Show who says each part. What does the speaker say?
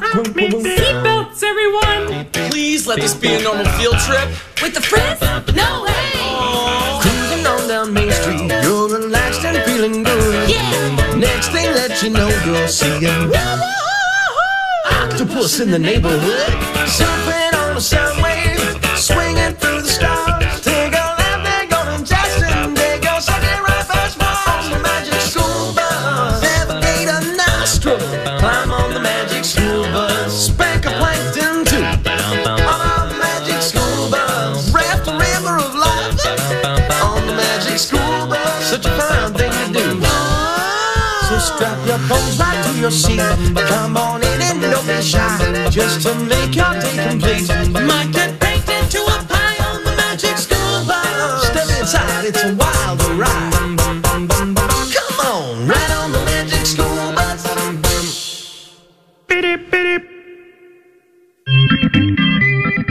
Speaker 1: Seatbelts, everyone!
Speaker 2: Please let this be a normal field trip.
Speaker 1: With the friends? No way!
Speaker 3: Cruising on down Main Street, you're relaxed and feeling good.
Speaker 1: Yeah!
Speaker 3: Next thing that you know, you'll see an octopus in the neighborhood, surfing on a sound wave, swinging through the stars. Take a left, they're going Justin. Take a second right past on the magic school bus. Navigate a nostril, climb on the magic school bus. Spank a plankton too on the magic school bus. Raft a river of life on the magic school bus. Such a fine thing to do. So strap your clothes right to your seat. Come on in and don't be shy, just to make your day complete. My